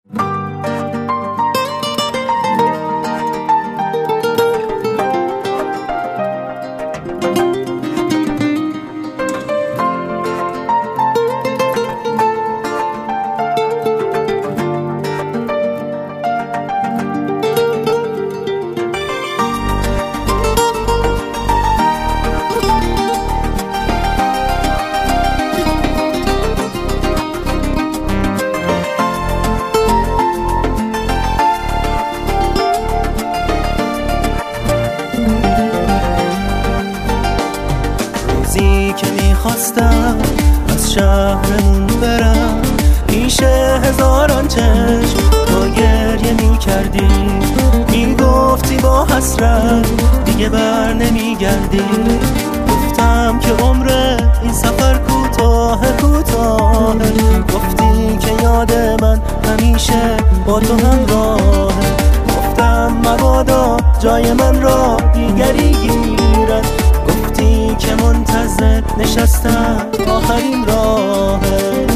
که میخواستم از شهرمون برم، پیش هزاران چشم تو گریه میکردی، میگفتی با حسرت دیگه بر نمیگردی. گفتم که عمر این سفر کوتاه کوتاه، گفتی که یاد من همیشه با تو همراهه. گفتم مبادا جای من را دیگری گیرد، که منتظر نشستم آخرین راهه.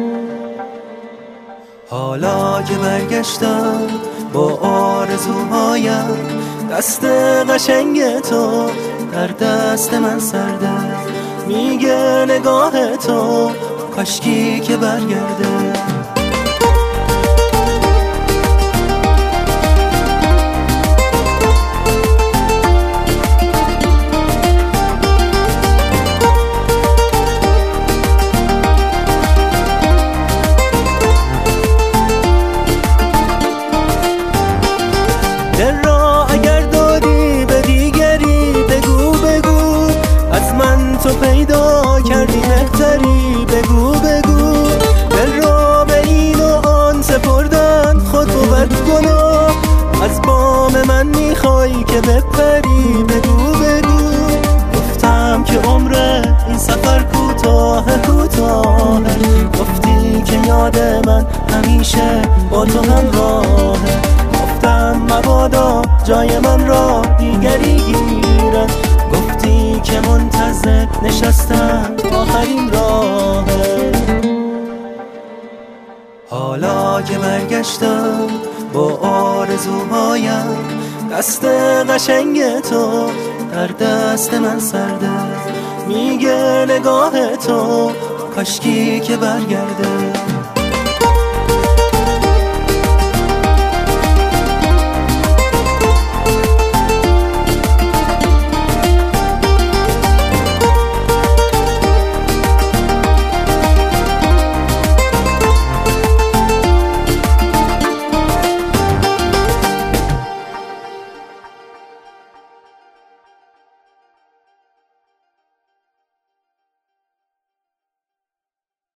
حالا که برگشتم با آرزوهایم، دست قشنگ تو در دست من سرده، میگه نگاه تو کاشکی که برگرده. دل را اگر دادی به دیگری بگو بگو، از من تو پیدا کردی بهتری بگو بگو. دل را به این و آن سپردن خود بود گناه، از بام من میخوای که بپری بگو بگو. گفتم که عمر این سفر کوتاه کوتاه، گفتی که یاد من همیشه با تو همراهه. گفتم مبادا جای من را دیگری گیرد، گفتی که منتظر نشستم آخرین راهه. حالا که برگشتم با آرزوهایم، دست قشنگ تو در دست من سرده، میگه نگاه تو کاشکی که برگرده.